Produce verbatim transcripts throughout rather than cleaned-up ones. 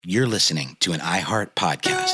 You're listening to an iHeart podcast.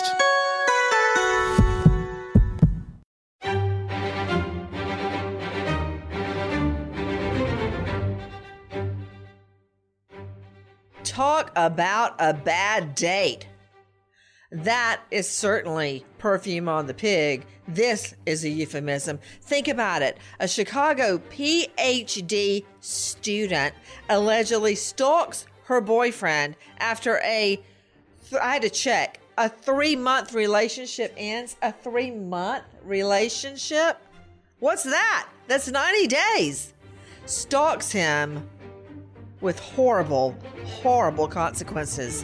Talk about a bad date. That is certainly perfume on the pig. This is a euphemism. Think about it. A Chicago P H D student allegedly stalks her boyfriend after a, I had to check, a three-month relationship ends. A three-month relationship? What's that? That's ninety days. Stalks him with horrible, horrible consequences.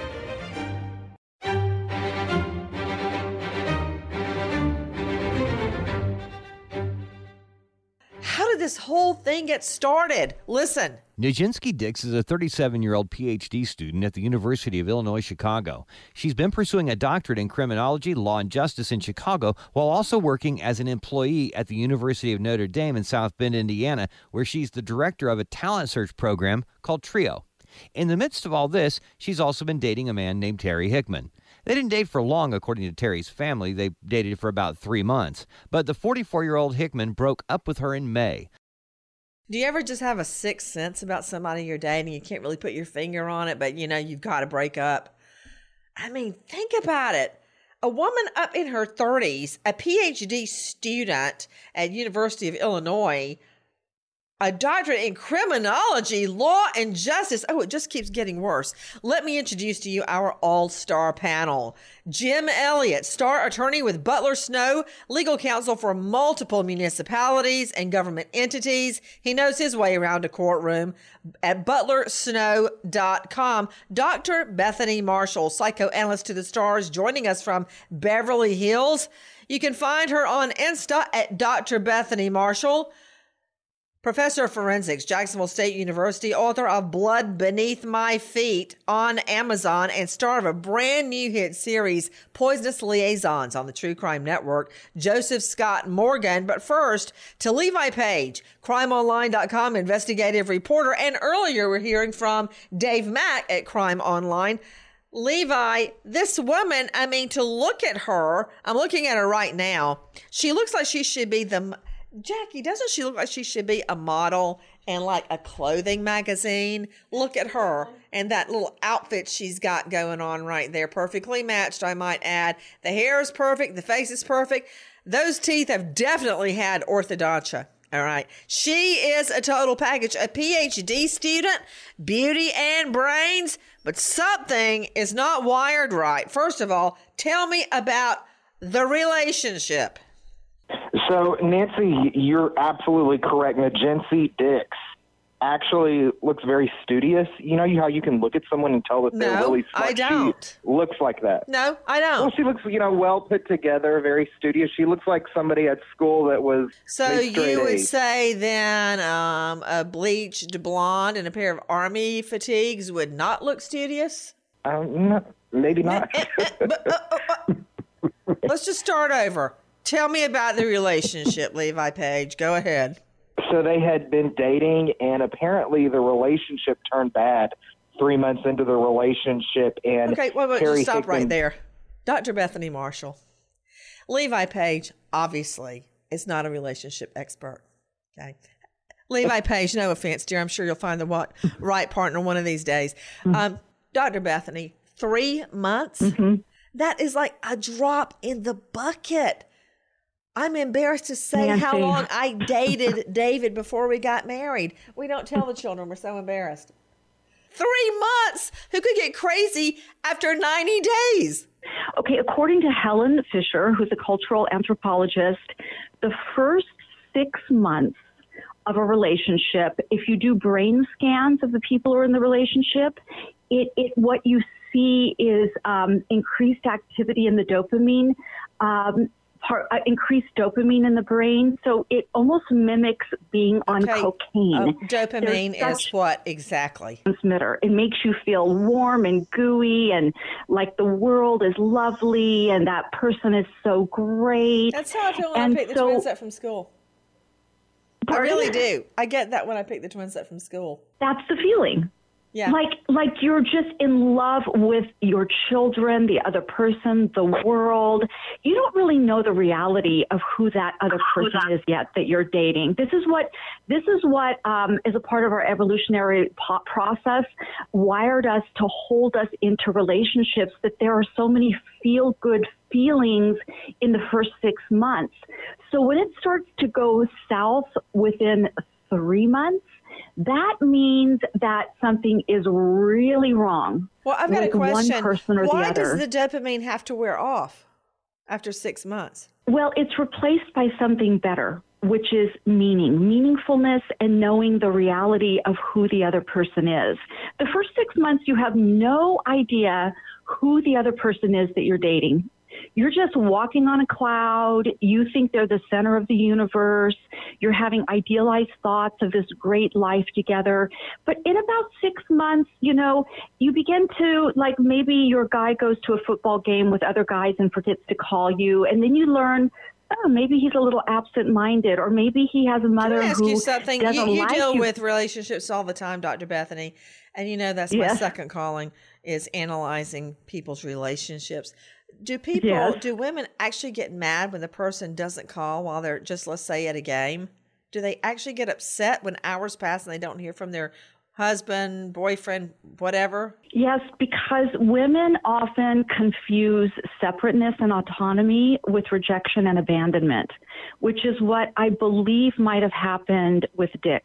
How did this whole thing get started? Listen. Nijinsky Dix is a thirty-seven-year-old P H D student at the University of Illinois, Chicago. She's been pursuing a doctorate in criminology, law, and justice in Chicago, while also working as an employee at the University of Notre Dame in South Bend, Indiana, where she's the director of a talent search program called TRIO. In the midst of all this, she's also been dating a man named Terry Hickman. They didn't date for long, according to Terry's family. They dated for about three months. But the forty-four-year-old Hickman broke up with her in May. Do you ever just have a sixth sense about somebody you're dating? You can't really put your finger on it, but you know you've got to break up. I mean, think about it. A woman up in her thirties, a P H D student at University of Illinois, a doctorate in criminology, law, and justice. Oh, it just keeps getting worse. Let me introduce to you our all-star panel. Jim Elliott, star attorney with Butler Snow, legal counsel for multiple municipalities and government entities. He knows his way around a courtroom at butler snow dot com. Doctor Bethany Marshall, psychoanalyst to the stars, joining us from Beverly Hills. You can find her on Insta at Doctor Bethany Marshall. Professor of Forensics, Jacksonville State University, author of Blood Beneath My Feet on Amazon, and star of a brand new hit series, Poisonous Liaisons, on the True Crime Network, Joseph Scott Morgan. But first, to Levi Page, crime online dot com investigative reporter, and earlier we're hearing from Dave Mack at Crime Online. Levi, this woman, I mean, to look at her, I'm looking at her right now. She looks like she should be the... Jackie, doesn't she look like she should be a model in like a clothing magazine? Look at her and that little outfit she's got going on right there. Perfectly matched, I might add. The hair is perfect. The face is perfect. Those teeth have definitely had orthodontia. All right. She is a total package, a P H D student, beauty and brains, but something is not wired right. First of all, tell me about the relationship. So, Nancy, you're absolutely correct. Nijinsky Dix actually looks very studious. You know how you can look at someone and tell that no, they're really smart? I don't. She looks like that. No, I don't. Well, she looks, you know, well put together, very studious. She looks like somebody at school that was So you would A's. say then um, a bleached blonde and a pair of army fatigues would not look studious? Um, no, maybe not. but, uh, uh, uh, let's just start over. Tell me about the relationship, Levi Page. Go ahead. So they had been dating, and apparently the relationship turned bad three months into the relationship. And okay, wait, wait, Terry just stop Hickman, right there. Doctor Bethany Marshall. Levi Page, obviously, is not a relationship expert. Okay. Levi Page, no offense, dear. I'm sure you'll find the what, right partner one of these days. Mm-hmm. Um, Doctor Bethany, three months? Mm-hmm. That is like a drop in the bucket. I'm embarrassed to say Nancy. how long I dated David before we got married. We don't tell the children. We're so embarrassed. Three months? Who could get crazy after ninety days? Okay, according to Helen Fisher, who's a cultural anthropologist, the first six months of a relationship, if you do brain scans of the people who are in the relationship, it, it what you see is um, increased activity in the dopamine um Part, uh, increased dopamine in the brain, so it almost mimics being on okay. cocaine. Uh, dopamine is what exactly? Transmitter. It makes you feel warm and gooey and like the world is lovely and that person is so great. That's how I feel when and I pick the so, twins up from school. Pardon? I really do. I get that when I pick the twins up from school. That's the feeling. Yeah. Like, like you're just in love with your children, the other person, the world. You don't really know the reality of who that other person is yet that you're dating. This is what, this is what um, is a part of our evolutionary po- process, wired us to hold us into relationships, that there are so many feel-good feelings in the first six months. So when it starts to go south within three months, that means that something is really wrong. Well, I've got a with question. One person or Why the other. does the dopamine have to wear off after six months? Well, it's replaced by something better, which is meaning, meaningfulness, and knowing the reality of who the other person is. The first six months, you have no idea who the other person is that you're dating. You're just walking on a cloud. You think they're the center of the universe. You're having idealized thoughts of this great life together. But in about six months, you know, you begin to, like, maybe your guy goes to a football game with other guys and forgets to call you. And then you learn, oh, maybe he's a little absent-minded, or maybe he has a mother Can I ask who you something? doesn't You, you like deal you. with relationships all the time, Doctor Bethany, and you know that's my Yes. second calling is analyzing people's relationships. Do people, Yes. do women actually get mad when the person doesn't call while they're just, let's say, at a game? Do they actually get upset when hours pass and they don't hear from their husband, boyfriend, whatever? Yes, because women often confuse separateness and autonomy with rejection and abandonment, which is what I believe might have happened with Dix.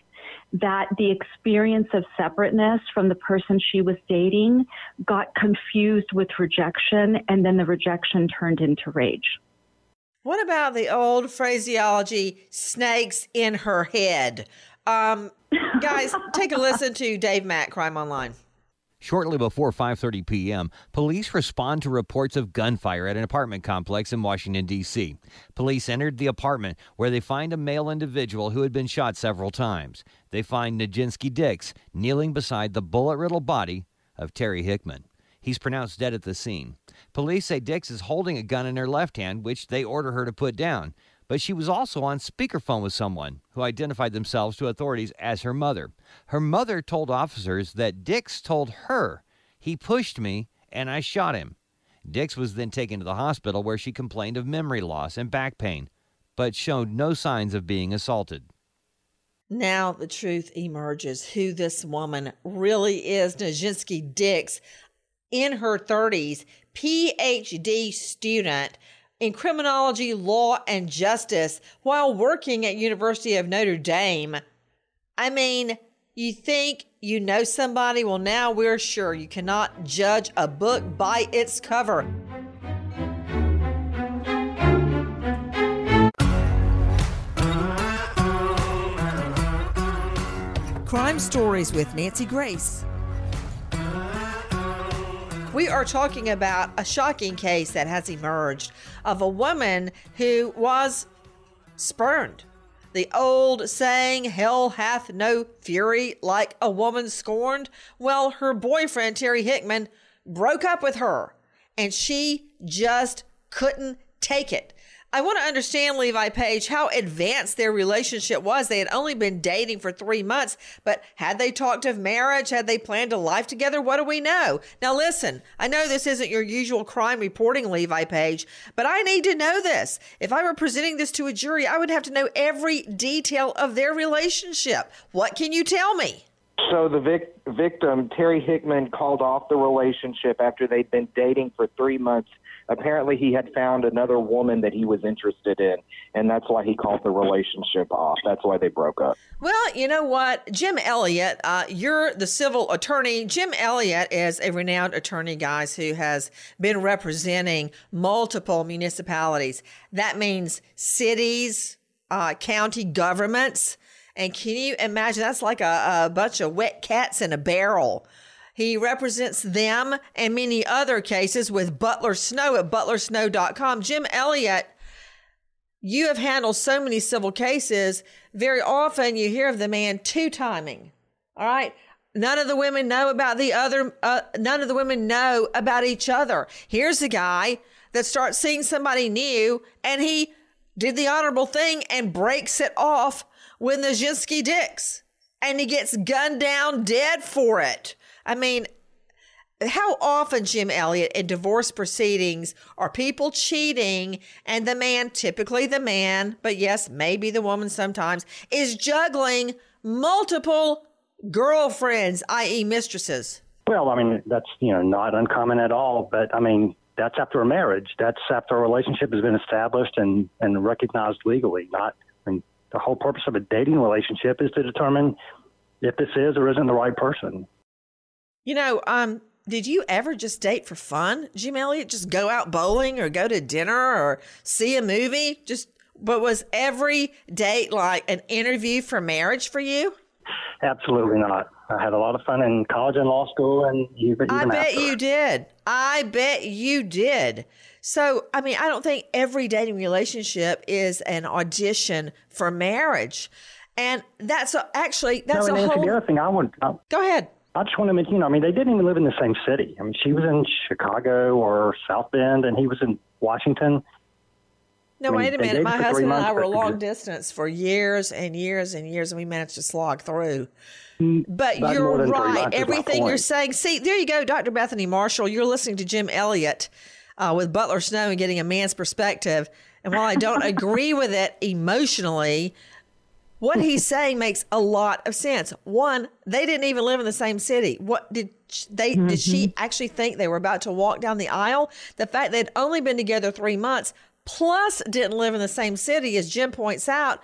That the experience of separateness from the person she was dating got confused with rejection, and then the rejection turned into rage. What about the old phraseology, snakes in her head? Um, guys, take a listen to Dave Mack, Crime Online. Shortly before five thirty p.m., police respond to reports of gunfire at an apartment complex in Washington, D C Police entered the apartment where they find a male individual who had been shot several times. They find Nijinsky Dix kneeling beside the bullet-riddled body of Terry Hickman. He's pronounced dead at the scene. Police say Dix is holding a gun in her left hand, which they order her to put down. But she was also on speakerphone with someone who identified themselves to authorities as her mother. Her mother told officers that Dix told her, "He pushed me and I shot him." Dix was then taken to the hospital where she complained of memory loss and back pain, but showed no signs of being assaulted. Now the truth emerges who this woman really is. Nijinsky Dix, in her thirties, P H D student in criminology, law, and justice while working at University of Notre Dame. I mean, you think you know somebody? Well, now we're sure you cannot judge a book by its cover. Crime Stories with Nancy Grace. We are talking about a shocking case that has emerged of a woman who was spurned. The old saying, hell hath no fury like a woman scorned. Well, her boyfriend, Terry Hickman, broke up with her, and she just couldn't take it. I want to understand, Levi Page, how advanced their relationship was. They had only been dating for three months, but had they talked of marriage? Had they planned a life together? What do we know? Now, listen, I know this isn't your usual crime reporting, Levi Page, but I need to know this. If I were presenting this to a jury, I would have to know every detail of their relationship. What can you tell me? So the vic- victim, Terry Hickman, called off the relationship after they'd been dating for three months. Apparently, he had found another woman that he was interested in, and that's why he called the relationship off. That's why they broke up. Well, you know what? Jim Elliott, uh, you're the civil attorney. Jim Elliott is a renowned attorney, guys, who has been representing multiple municipalities. That means cities, uh, county governments. And can you imagine? That's like a, a bunch of wet cats in a barrel. He represents them and many other cases with Butler Snow at butler snow dot com. Jim Elliott, you have handled so many civil cases. Very often you hear of the man two-timing. All right. None of the women know about the other. Uh, none of the women know about each other. Here's a guy that starts seeing somebody new, and he did the honorable thing and breaks it off with Nijinsky Dix. and he gets gunned down dead for it. I mean, how often, Jim Elliott, in divorce proceedings are people cheating and the man, typically the man, but yes, maybe the woman sometimes, is juggling multiple girlfriends, that is mistresses? Well, I mean, that's, you know, not uncommon at all. But, I mean, that's after a marriage. That's after a relationship has been established and, and recognized legally. Not, I mean, the whole purpose of a dating relationship is to determine if this is or isn't the right person. You know, um, did you ever just date for fun, Jim Elliott? Just go out bowling or go to dinner or see a movie? Just, but was every date like an interview for marriage for you? Absolutely not. I had a lot of fun in college and law school, and even, even I bet after. you did. I bet you did. So, I mean, I don't think every dating relationship is an audition for marriage. And that's a, actually, that's no, a and whole... the other thing I would... I, Go ahead. I just want to mention, you know, I mean, they didn't even live in the same city. I mean, she was in Chicago or South Bend, and he was in Washington. No, I mean, wait a they minute. dated My for three husband and months, I were but- long distance for years and years and years, and we managed to slog through. But Not you're more than three right. months is my Everything you're point. saying. See, there you go, Doctor Bethany Marshall. You're listening to Jim Elliott uh, with Butler Snow and getting a man's perspective. And while I don't agree with it emotionally, what he's saying makes a lot of sense. One, they didn't even live in the same city. What did sh- they? Mm-hmm. Did she actually think they were about to walk down the aisle? The fact they'd only been together three months, plus didn't live in the same city, as Jim points out,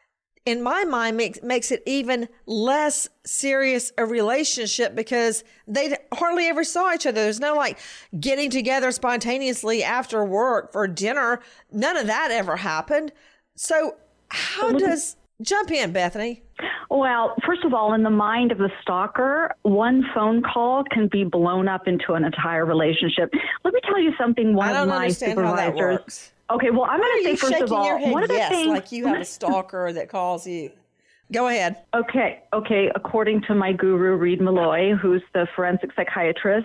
in my mind makes makes it even less serious a relationship because they hardly ever saw each other. There's no like getting together spontaneously after work for dinner. None of that ever happened. So how does jump in, Bethany? Well, first of all, in the mind of the stalker, one phone call can be blown up into an entire relationship. Let me tell you something. One I don't of my understand how that supervisors. works. Okay, well, I'm Why going are to say you first shaking of all, your head one of the yes, things, like you have a stalker that calls you? Go ahead. Okay, okay. According to my guru, Reed Malloy, who's the forensic psychiatrist,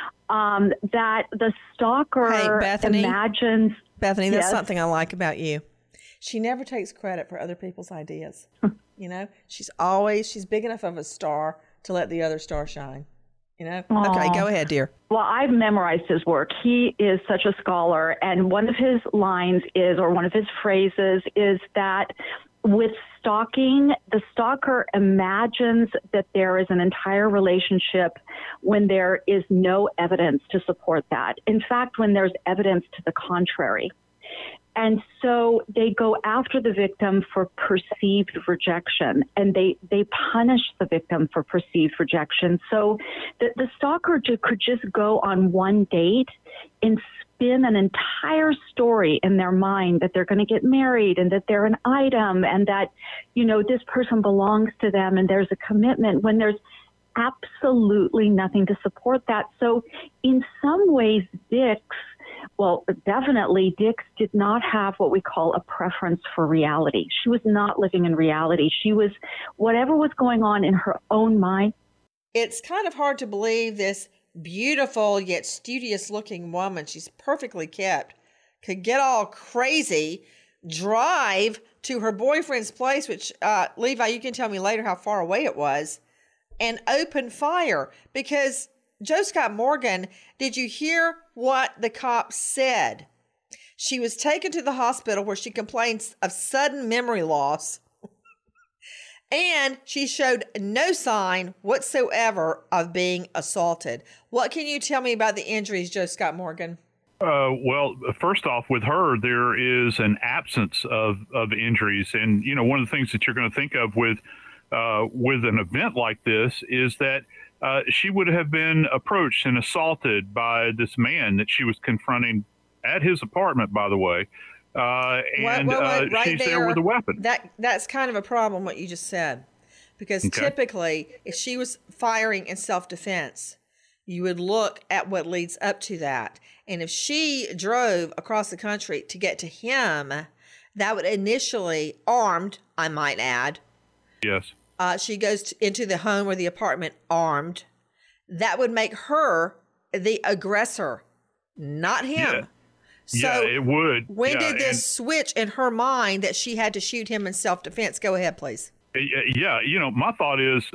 um, that the stalker Hey, Bethany. imagines. Bethany, that's Yes? something I like about you. She never takes credit for other people's ideas. You know, she's always, she's big enough of a star to let the other star shine. You know? Okay, Aw. go ahead, dear. Well, I've memorized his work. He is such a scholar. And one of his lines is, or one of his phrases is that with stalking, the stalker imagines that there is an entire relationship when there is no evidence to support that. In fact, when there's evidence to the contrary. And so they go after the victim for perceived rejection, and they, they punish the victim for perceived rejection. So the, the stalker ju- could just go on one date and spin an entire story in their mind that they're going to get married and that they're an item and that, you know, this person belongs to them and there's a commitment when there's absolutely nothing to support that. So in some ways, Dix, well, definitely Dix did not have what we call a preference for reality. She was not living in reality. She was, whatever was going on in her own mind. It's kind of hard to believe this beautiful yet studious looking woman, she's perfectly kept, could get all crazy, drive to her boyfriend's place, which, uh, Levi, you can tell me later how far away it was, and open fire. Because Joe Scott Morgan, did you hear what the cops said? She was taken to the hospital where she complains of sudden memory loss. And she showed no sign whatsoever of being assaulted. What can you tell me about the injuries, Joe Scott Morgan? Uh, well, first off, with her, there is an absence of, of injuries. And, you know, one of the things that you're going to think of with uh, with an event like this is that uh, she would have been approached and assaulted by this man that she was confronting at his apartment, by the way. Uh, and What- what- what- uh, right she's there with a weapon. That That's kind of a problem, what you just said. Because Okay. typically, if she was firing in self-defense, you would look at what leads up to that. And if she drove across the country to get to him, that would initially, armed, I might add, Yes. uh, she goes to, into the home or the apartment armed. That would make her the aggressor, not him. Yeah. So yeah, it would. when Yeah, did this and- switch in her mind that she had to shoot him in self-defense? Go ahead, please. Yeah, you know, my thought is,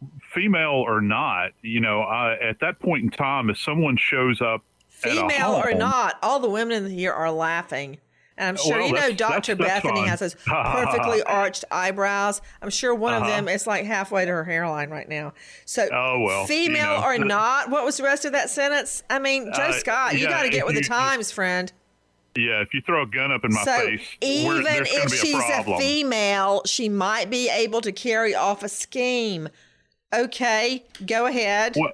female or not, you know, uh, at that point in time, if someone shows up, female at a or home, not, all the women in here are laughing. And I'm sure, Well, you know, that's- Doctor that's- that's Bethany fine. has those perfectly arched eyebrows. I'm sure one of Uh-huh. them is like halfway to her hairline right now. So, Oh, well, female you know, or that- not, what was the rest of that sentence? I mean, Joe Uh, Scott, you yeah, got to get if with the you- times, friend. yeah, if you throw a gun up in my So face, we're- even there's going if to be a she's a problem. female, she might be able to carry off a scheme. Okay, go ahead. Well,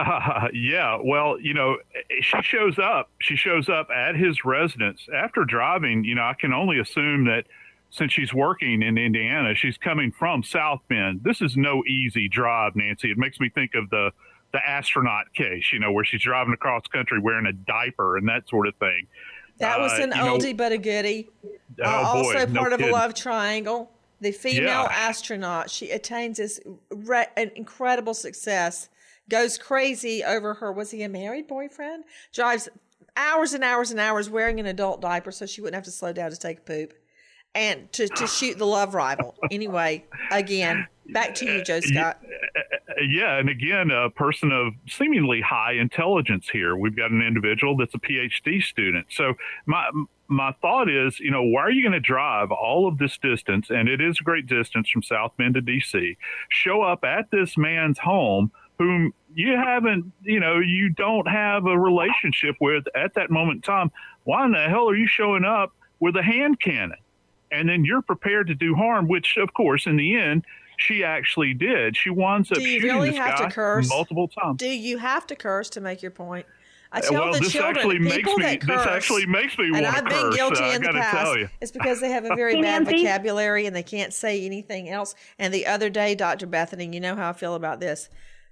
yeah, well, you know, she shows up. She shows up at his residence after driving. You know, I can only assume that since she's working in Indiana, she's coming from South Bend. This is no easy drive, Nancy. It makes me think of the the astronaut case, you know, where she's driving across country wearing a diaper and that sort of thing. That was Uh, an you know- oldie but a goodie. Oh, Uh, also boy, no part of a kidding. love triangle. The female Yeah. astronaut, she attains this re- an incredible success, goes crazy over her, was he a married boyfriend? Drives hours and hours and hours wearing an adult diaper so she wouldn't have to slow down to take a poop. And to, to shoot the love rival. Anyway, again, back to you, Joe Scott. Yeah, and again, a person of seemingly high intelligence here. We've got an individual that's a P H D student. So my my thought is, you know, why are you going to drive all of this distance, and it is a great distance from South Bend to D C, show up at this man's home whom you haven't, you know, you don't have a relationship with at that moment in time? Why in the hell are you showing up with a hand cannon? And then you're prepared to do harm, which, of course, in the end, she actually did. She winds up Do you shooting really this have to guy curse? multiple times. Do you have to curse to make your point? I Uh, tell well, the this children, actually the makes people me. that curse, This actually makes me and want to I've been curse. guilty uh, I in the got to past. tell you. It's because they have a very Hey, bad Nancy? vocabulary and they can't say anything else. And the other day, Doctor Bethany, you know how I feel about this.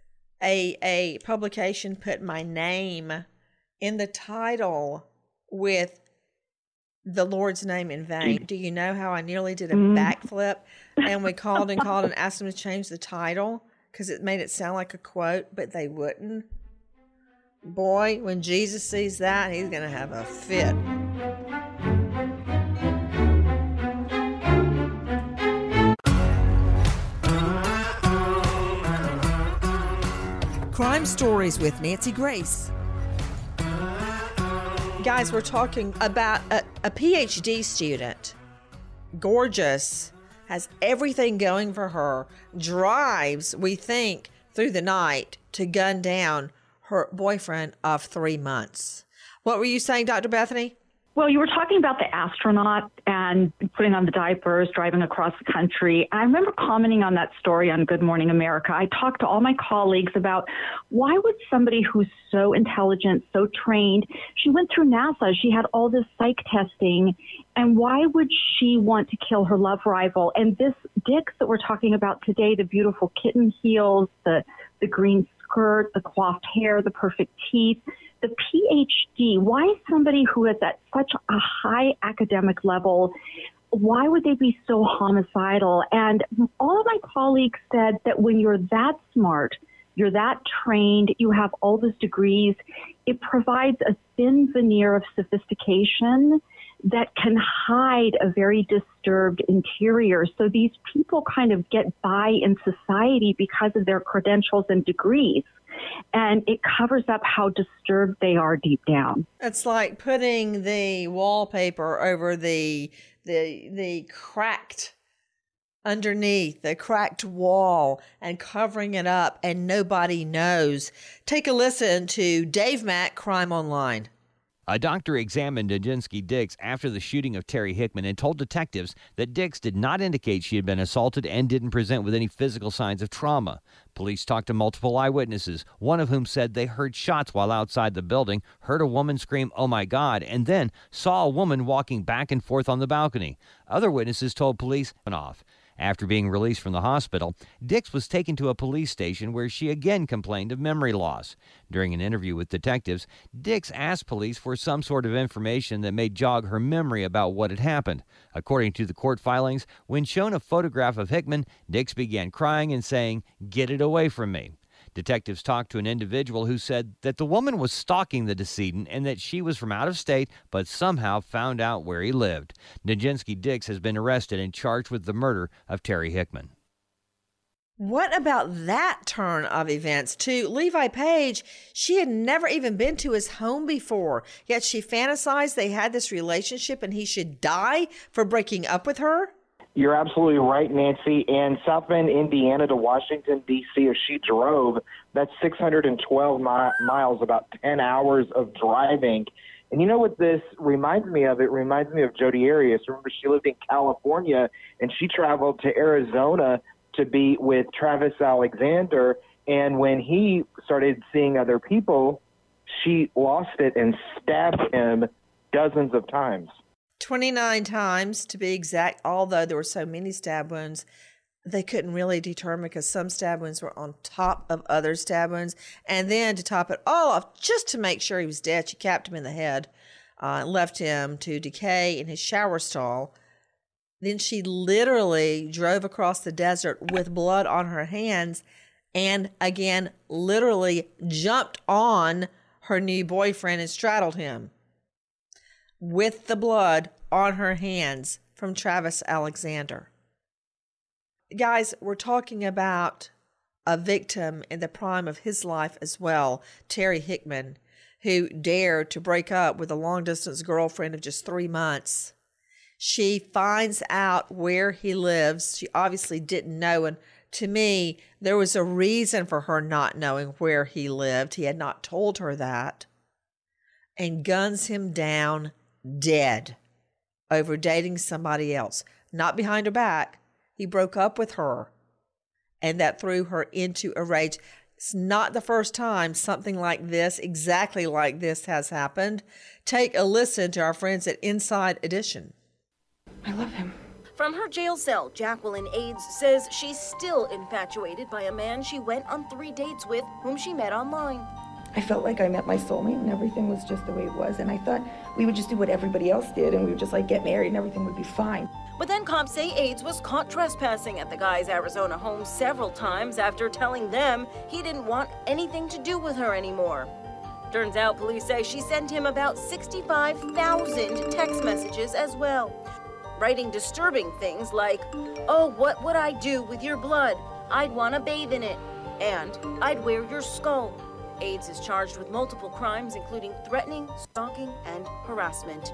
A a publication put my name in the title with the Lord's name in vain. Do you know how I nearly did a Mm. backflip? And we called and called and asked them to change the title because it made it sound like a quote, but they wouldn't. Boy, when Jesus sees that, he's going to have a fit. Crime Stories with Nancy Grace. Guys, we're talking about a, a P H D student. Gorgeous. Has everything going for her. Drives, we think, through the night to gun down her boyfriend of three months. What were you saying, Doctor Bethany? Well, you were talking about the astronaut and putting on the diapers, driving across the country. I remember commenting on that story on Good Morning America. I talked to all my colleagues about why would somebody who's so intelligent, so trained, she went through NASA, she had all this psych testing, and why would she want to kill her love rival? And this Dix that we're talking about today, the beautiful kitten heels, the, the green skirt, the coiffed hair, the perfect teeth, the P H D, why somebody who is at such a high academic level, why would they be so homicidal? And all of my colleagues said that when you're that smart, you're that trained, you have all those degrees, it provides a thin veneer of sophistication that can hide a very disturbed interior. So these people kind of get by in society because of their credentials and degrees. And it covers up how disturbed they are deep down. It's like putting the wallpaper over the the the cracked underneath the cracked wall and covering it up, and nobody knows. Take a listen to Dave Mack, Crime Online. A doctor examined Nijinsky Dix after the shooting of Terry Hickman and told detectives that Dix did not indicate she had been assaulted and didn't present with any physical signs of trauma. Police talked to multiple eyewitnesses, one of whom said they heard shots while outside the building, heard a woman scream, "Oh my God," and then saw a woman walking back and forth on the balcony. Other witnesses told police off. After being released from the hospital, Dix was taken to a police station where she again complained of memory loss. During an interview with detectives, Dix asked police for some sort of information that may jog her memory about what had happened. According to the court filings, when shown a photograph of Hickman, Dix began crying and saying, "Get it away from me." Detectives talked to an individual who said that the woman was stalking the decedent and that she was from out of state but somehow found out where he lived. Nijinsky Dix has been arrested and charged with the murder of Terry Hickman. What about that turn of events to Levi Page? She had never even been to his home before, yet she fantasized they had this relationship and he should die for breaking up with her? You're absolutely right, Nancy. And South Bend, Indiana to Washington, D C, if she drove, that's six hundred twelve mi- miles, about ten hours of driving. And you know what this reminds me of? It reminds me of Jodi Arias. Remember, she lived in California, and she traveled to Arizona to be with Travis Alexander. And when he started seeing other people, she lost it and stabbed him dozens of times. twenty-nine times to be exact, although there were so many stab wounds, they couldn't really determine because some stab wounds were on top of other stab wounds. And then to top it all off, just to make sure he was dead, she capped him in the head uh, and left him to decay in his shower stall. Then she literally drove across the desert with blood on her hands and, again, literally jumped on her new boyfriend and straddled him with the blood on her hands from Travis Alexander. Guys, we're talking about a victim in the prime of his life as well, Terry Hickman, who dared to break up with a long-distance girlfriend of just three months. She finds out where he lives. She obviously didn't know, and to me, there was a reason for her not knowing where he lived. He had not told her that. And guns him down dead over dating somebody else. Not behind her back. He broke up with her, and that threw her into a rage. It's not the first time something like this, exactly like this, has happened. Take a listen to our friends at Inside Edition. I love him. From her jail cell, Jacqueline Ades says she's still infatuated by a man she went on three dates with, whom she met online. I felt like I met my soulmate and everything was just the way it was. And I thought we would just do what everybody else did and we would just like get married and everything would be fine. But then cops say Ades was caught trespassing at the guy's Arizona home several times after telling them he didn't want anything to do with her anymore. Turns out police say she sent him about sixty-five thousand text messages as well, writing disturbing things like, "Oh, what would I do with your blood? I'd want to bathe in it. And I'd wear your skull." Ades is charged with multiple crimes, including threatening, stalking, and harassment.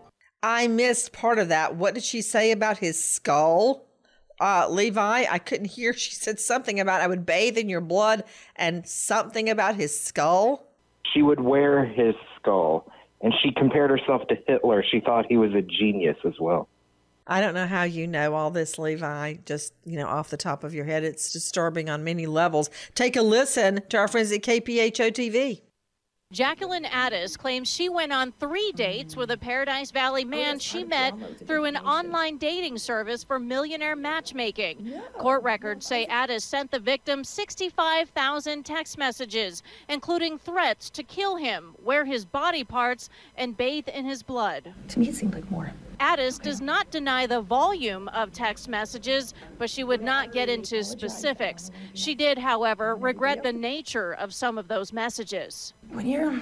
I missed part of that. What did she say about his skull? Uh, Levi, I couldn't hear. She said something about I would bathe in your blood and something about his skull. She would wear his skull, and she compared herself to Hitler. She thought he was a genius as well. I don't know how you know all this, Levi, just, you know, off the top of your head. It's disturbing on many levels. Take a listen to our friends at K P H O T V. Jacqueline Addis claims she went on three dates with a Paradise Valley man she met through an online dating service for millionaire matchmaking. Court records say Addis sent the victim sixty-five thousand text messages, including threats to kill him, wear his body parts, and bathe in his blood. To me, it seemed like more. Addis does not deny the volume of text messages, but she would not get into specifics. She did, however, regret the nature of some of those messages. When you're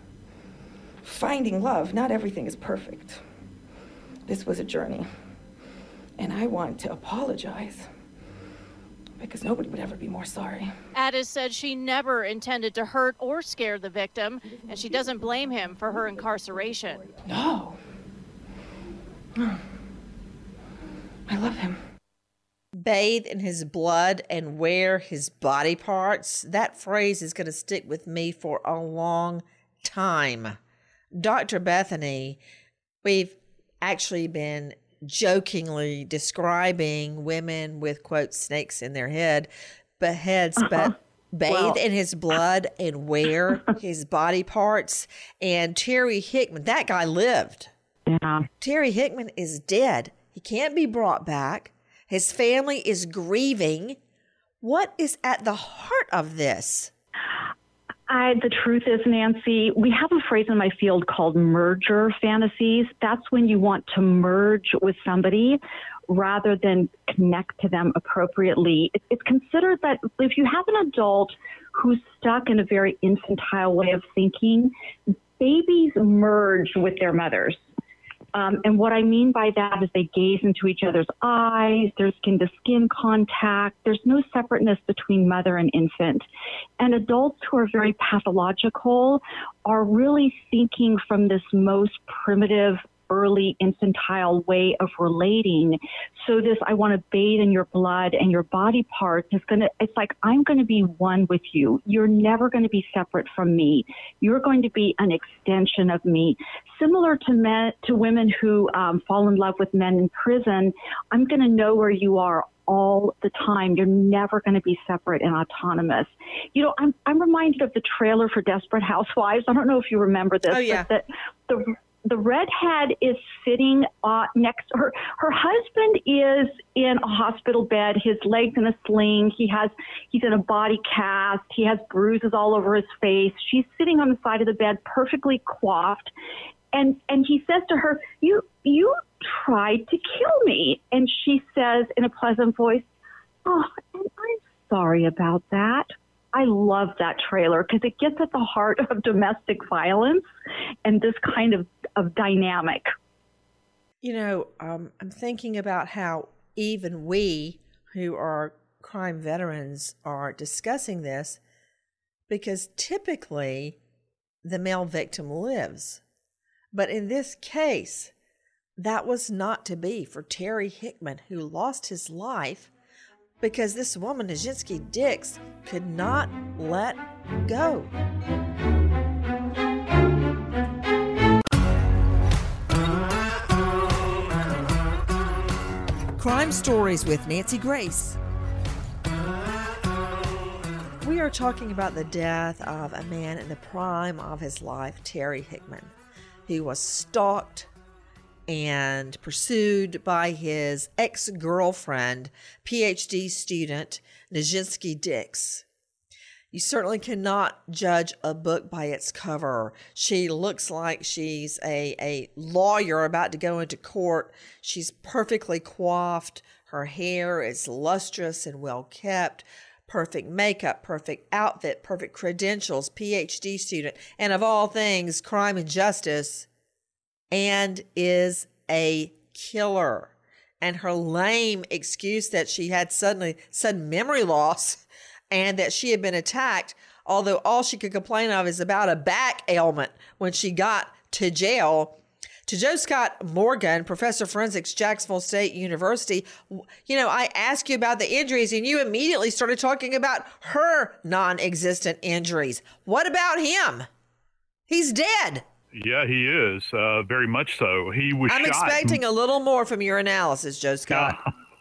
finding love, not everything is perfect. This was a journey, and I want to apologize because nobody would ever be more sorry. Addis said she never intended to hurt or scare the victim, and she doesn't blame him for her incarceration. No. I love him. Bathe in his blood and wear his body parts. That phrase is going to stick with me for a long time. Doctor Bethany, we've actually been jokingly describing women with, quote, snakes in their head, but heads, uh-huh. but bathe well. in his blood and wear his body parts. And Terry Hickman, that guy lived. Yeah. Terry Hickman is dead. He can't be brought back. His family is grieving. What is at the heart of this? I, the truth is, Nancy, we have a phrase in my field called merger fantasies. That's when you want to merge with somebody rather than connect to them appropriately. It, it's considered that if you have an adult who's stuck in a very infantile way of thinking, babies merge with their mothers. Um, and what I mean by that is they gaze into each other's eyes, there's skin-to-skin contact, there's no separateness between mother and infant. And adults who are very pathological are really thinking from this most primitive, early infantile way of relating. So this, I want to bathe in your blood and your body parts is going to, it's like, I'm going to be one with you. You're never going to be separate from me. You're going to be an extension of me. Similar to men, to women who um, fall in love with men in prison, I'm going to know where you are all the time. You're never going to be separate and autonomous. You know, I'm, I'm reminded of the trailer for Desperate Housewives. I don't know if you remember this, oh, yeah. but the, the The redhead is sitting uh, next to her. Her husband is in a hospital bed. His leg's in a sling. He has, he's in a body cast. He has bruises all over his face. She's sitting on the side of the bed, perfectly coiffed. And, and he says to her, you, you tried to kill me. And she says in a pleasant voice, oh, and I'm sorry about that. I love that trailer because it gets at the heart of domestic violence and this kind of, of dynamic. You know, um, I'm thinking about how even we who are crime veterans are discussing this because typically the male victim lives. But in this case, that was not to be for Terry Hickman, who lost his life because this woman, Nijinsky Dix, could not let go. Crime Stories with Nancy Grace. We are talking about the death of a man in the prime of his life, Terry Hickman, who was stalked and pursued by his ex-girlfriend, P H D student Nijinsky Dix. You certainly cannot judge a book by its cover. She looks like she's a, a lawyer about to go into court. She's perfectly coiffed. Her hair is lustrous and well kept. Perfect makeup, perfect outfit, perfect credentials, P H D student, and of all things, crime and justice, and is a killer. And her lame excuse that she had suddenly sudden memory loss and that she had been attacked, although all she could complain of is about a back ailment when she got to jail. To Joe Scott Morgan, professor of forensics, Jacksonville State University, you know, I asked you about the injuries and you immediately started talking about her non-existent injuries. What about him? He's dead. Yeah, he is. Uh, very much so. He was I'm shot. expecting a little more from your analysis, Joe Scott.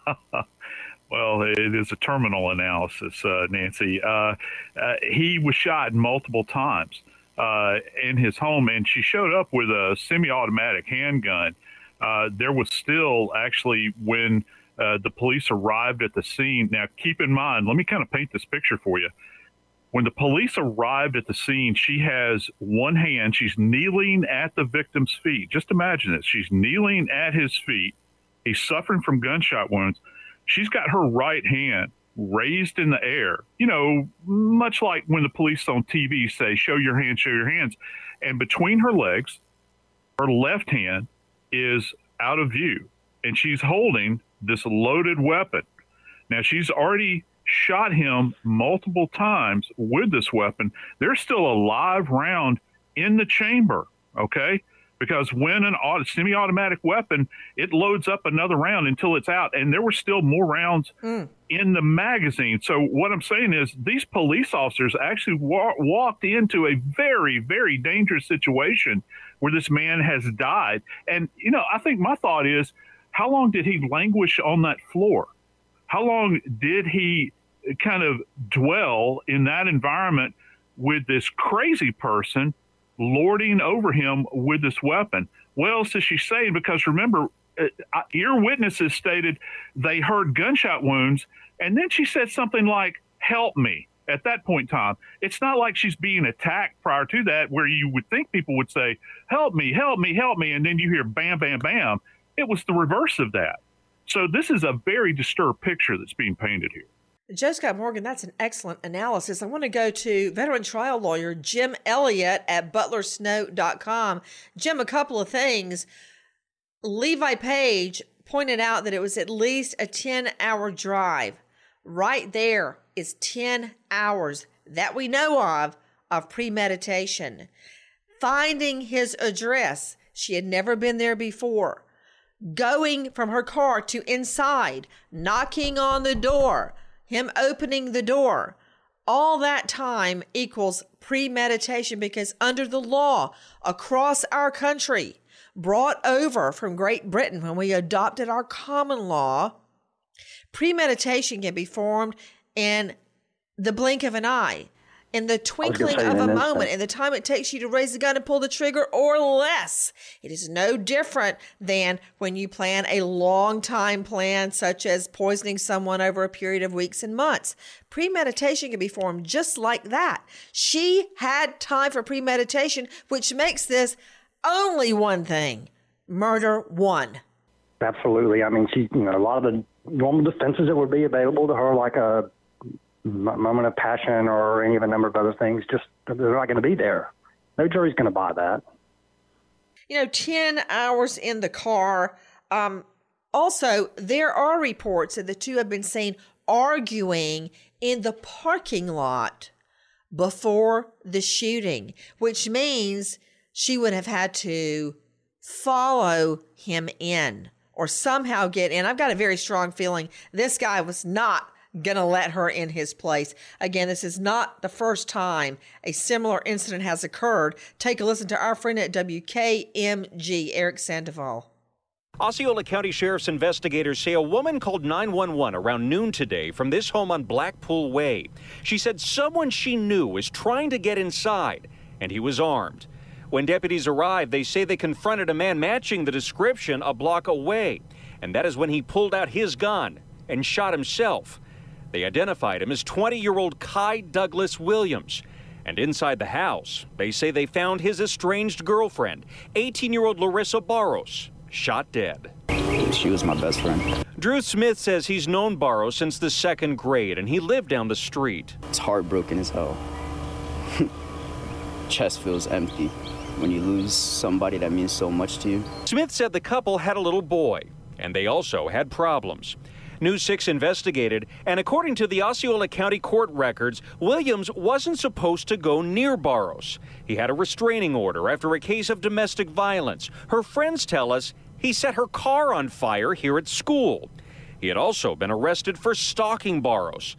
Well, it is a terminal analysis, uh, Nancy. Uh, uh, he was shot multiple times uh, in his home, and she showed up with a semi-automatic handgun. Uh, there was still actually when uh, the police arrived at the scene. Now, keep in mind, let me kind of paint this picture for you. When the police arrived at the scene, she has one hand. She's kneeling at the victim's feet. Just imagine this. She's kneeling at his feet. He's suffering from gunshot wounds. She's got her right hand raised in the air, you know, much like when the police on T V say, show your hands, show your hands. And between her legs, her left hand is out of view. And she's holding this loaded weapon. Now, she's already shot him multiple times with this weapon. There's still a live round in the chamber, okay? Because when an auto, semi-automatic weapon, it loads up another round until it's out, and there were still more rounds mm. in the magazine. So what I'm saying is these police officers actually wa- walked into a very, very dangerous situation where this man has died. And, you know, I think my thought is, how long did he languish on that floor? How long did he kind of dwell in that environment with this crazy person lording over him with this weapon? Well, so she's saying, because remember, uh, ear witnesses stated they heard gunshot wounds, and then she said something like, help me, at that point in time. It's not like she's being attacked prior to that, where you would think people would say, help me, help me, help me, and then you hear bam, bam, bam. It was the reverse of that. So this is a very disturbed picture that's being painted here. Joe Scott Morgan, that's an excellent analysis. I want to go to veteran trial lawyer Jim Elliott at butler snow dot com. Jim, a couple of things. Levi Page pointed out that it was at least a ten-hour drive. Right there is ten hours that we know of of premeditation. Finding his address, she had never been there before. Going from her car to inside, knocking on the door, him opening the door. All that time equals premeditation, because under the law across our country, brought over from Great Britain when we adopted our common law, premeditation can be formed in the blink of an eye, in the twinkling of a moment, in the time it takes you to raise the gun and pull the trigger, or less. It is no different than when you plan a long time plan, such as poisoning someone over a period of weeks and months. Premeditation can be formed just like that. She had time for premeditation, which makes this only one thing: murder one. Absolutely. I mean, she, you know, a lot of the normal defenses that would be available to her, like a moment of passion or any of a number of other things, just they're not going to be there. No jury's going to buy that. You know, ten hours in the car. Um, also, there are reports that the two have been seen arguing in the parking lot before the shooting, which means she would have had to follow him in or somehow get in. I've got a very strong feeling this guy was not going to let her in his place. Again, this is not the first time a similar incident has occurred. Take a listen to our friend at W K M G, Eric Sandoval. Osceola County Sheriff's investigators say a woman called nine one one around noon today from this home on Blackpool Way. She said someone she knew was trying to get inside, and he was armed. When deputies arrived, they say they confronted a man matching the description a block away, and that is when he pulled out his gun and shot himself. They identified him as twenty-year-old Kai Douglas Williams. And inside the house, they say they found his estranged girlfriend, eighteen-year-old Larissa Barros, shot dead. She was my best friend. Drew Smith says he's known Barros since the second grade, and he lived down the street. It's heartbroken as hell. Chest feels empty when you lose somebody that means so much to you. Smith said the couple had a little boy, and they also had problems. News six investigated, and according to the Osceola County court records, Williams wasn't supposed to go near Barros. He had a restraining order after a case of domestic violence. Her friends tell us he set her car on fire here at school. He had also been arrested for stalking Barros.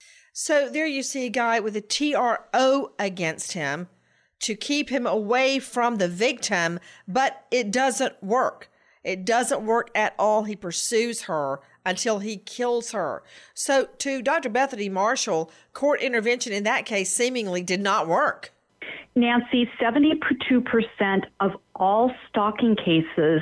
So there you see a guy with a T R O against him to keep him away from the victim, but it doesn't work. It doesn't work at all. He pursues her until he kills her. So to Doctor Bethany Marshall, court intervention in that case seemingly did not work. Nancy, seventy-two percent of all stalking cases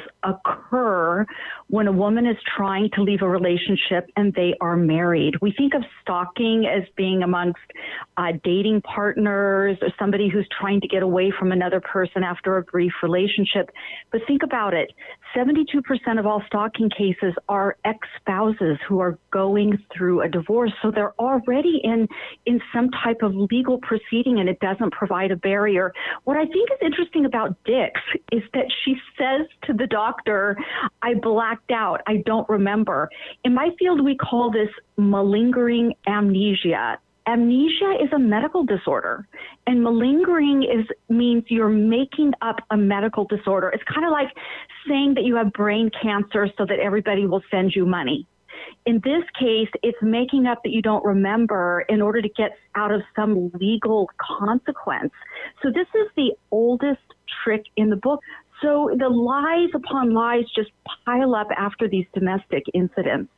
occur when a woman is trying to leave a relationship and they are married. We think of stalking as being amongst uh, dating partners or somebody who's trying to get away from another person after a brief relationship. But think about it. seventy-two percent of all stalking cases are ex-spouses who are going through a divorce. So they're already in, in some type of legal proceeding, and it doesn't provide a barrier. What I think is interesting about Dix is that she says to the doctor, I blacked out. I don't remember. In my field, we call this malingering amnesia. Amnesia is a medical disorder, and malingering is means you're making up a medical disorder. It's kind of like saying that you have brain cancer so that everybody will send you money. In this case, it's making up that you don't remember in order to get out of some legal consequence. So this is the oldest trick in the book. So the lies upon lies just pile up after these domestic incidents.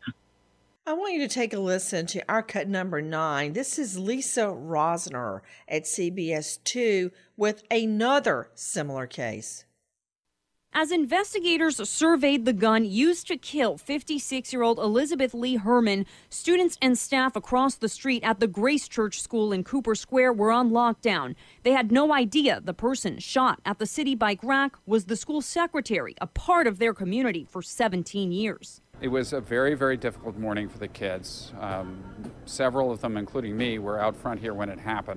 I want you to take a listen to our cut number nine. This is Lisa Rosner at C B S two with another similar case. As investigators surveyed the gun used to kill fifty-six-year-old Elizabeth Lee Herman, students and staff across the street at the Grace Church School in Cooper Square were on lockdown. They had no idea the person shot at the City Bike Rack was the school secretary, a part of their community for seventeen years. It was a very, very difficult morning for the kids. Um, several of them, including me, were out front here when it happened.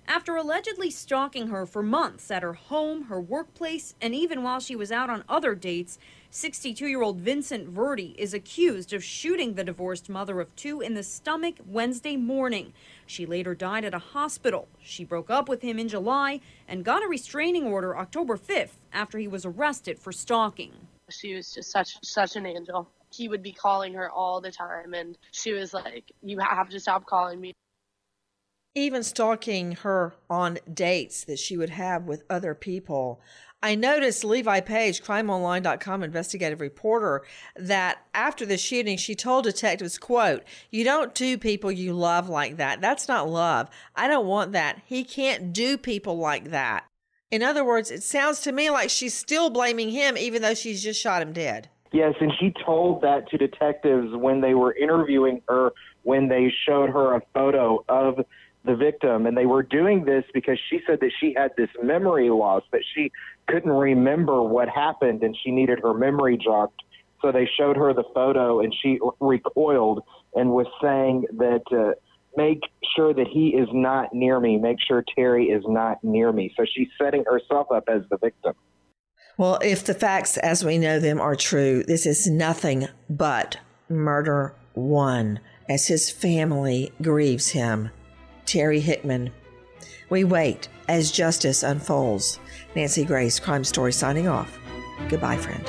after allegedly stalking her for months at her home, her workplace, and even while she was out on other dates. sixty-two-year-old Vincent Verdi is accused of shooting the divorced mother of two in the stomach Wednesday morning. She later died at a hospital. She broke up with him in July and got a restraining order October fifth after he was arrested for stalking. She was just such such an angel. He would be calling her all the time, and she was like, "You have to stop calling me." Even stalking her on dates that she would have with other people. I noticed Levi Page, crime online dot com investigative reporter, that after the shooting, she told detectives, quote, "You don't do people you love like that. That's not love. I don't want that. He can't do people like that." In other words, it sounds to me like she's still blaming him, even though she's just shot him dead. Yes, and she told that to detectives when they were interviewing her, when they showed her a photo of the victim. And they were doing this because she said that she had this memory loss, that she couldn't remember what happened and she needed her memory jogged. So they showed her the photo and she recoiled and was saying that, uh, make sure that he is not near me. Make sure Terry is not near me. So she's setting herself up as the victim. Well, if the facts as we know them are true, this is nothing but murder one, as his family grieves him. Terry Hickman. We wait as justice unfolds. Nancy Grace, Crime Story, signing off. Goodbye, friend.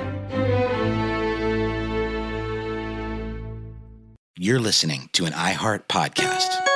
You're listening to an iHeart podcast.